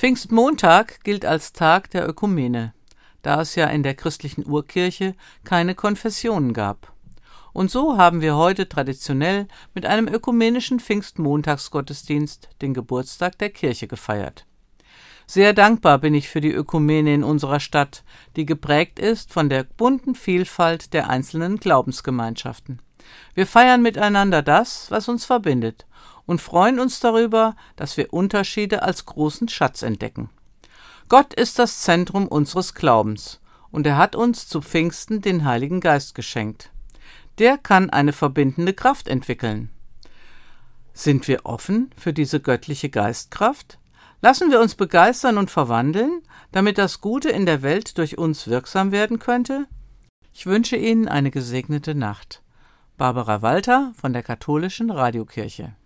Pfingstmontag gilt als Tag der Ökumene, da es ja in der christlichen Urkirche keine Konfessionen gab. Und so haben wir heute traditionell mit einem ökumenischen Pfingstmontagsgottesdienst den Geburtstag der Kirche gefeiert. Sehr dankbar bin ich für die Ökumene in unserer Stadt, die geprägt ist von der bunten Vielfalt der einzelnen Glaubensgemeinschaften. Wir feiern miteinander das, was uns verbindet, und freuen uns darüber, dass wir Unterschiede als großen Schatz entdecken. Gott ist das Zentrum unseres Glaubens, und er hat uns zu Pfingsten den Heiligen Geist geschenkt. Der kann eine verbindende Kraft entwickeln. Sind wir offen für diese göttliche Geistkraft? Lassen wir uns begeistern und verwandeln, damit das Gute in der Welt durch uns wirksam werden könnte? Ich wünsche Ihnen eine gesegnete Nacht. Barbara Walter von der Katholischen Radiokirche.